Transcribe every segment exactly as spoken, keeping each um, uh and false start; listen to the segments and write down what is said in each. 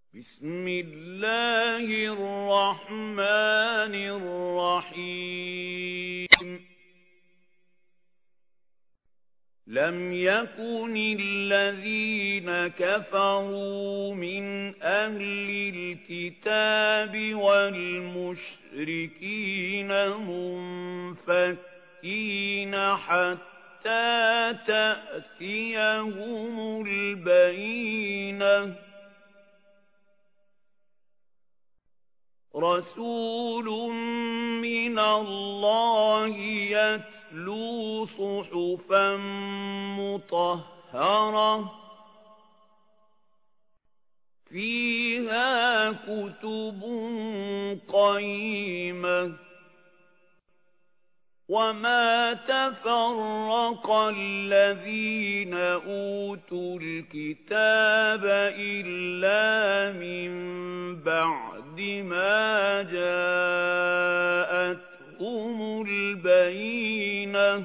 بسم الله الرحمن الرحيم لم يكن الذين كفروا من أهل الكتاب والمشركين منفكين حتى تأتيهم البينة رسول من الله يتلو صحفا مطهرة فيها كتب قيمة وما تفرق الذين أوتوا الكتاب إلا من بعد ما جاءتهم البينة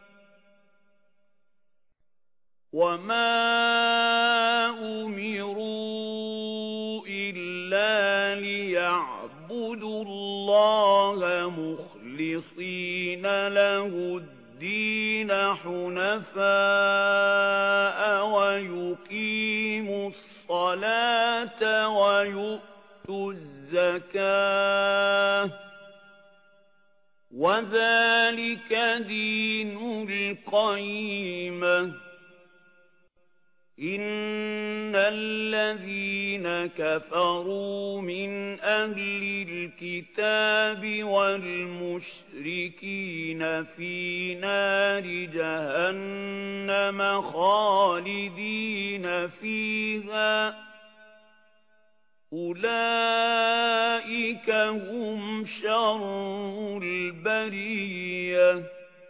وما أمروا إلا ليعبدوا الله مخلصين له الدين حنفاء ويقيموا الصلاة ويؤتوا الزكاة وذلك دين القيمة إن الذين كفروا من أهل الكتاب والمشركين في نار جهنم خالدين فيها أولئك هم شر البرية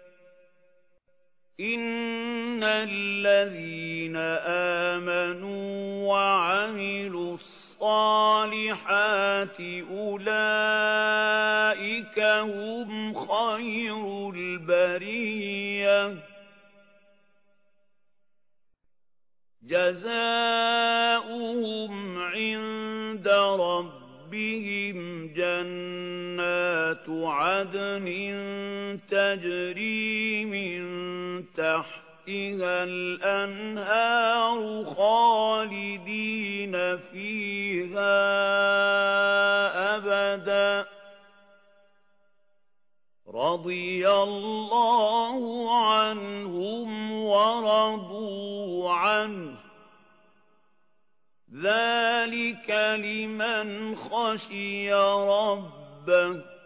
إن الذين آمنوا وعملوا الصالحات أولئك هم خير البرية جزاؤهم عند ربهم جنات عدن تجري من تحتها الأنهار خالدين فيها أبدا رضي الله عنهم ورضوا عنه ذلك لمن خشي ربه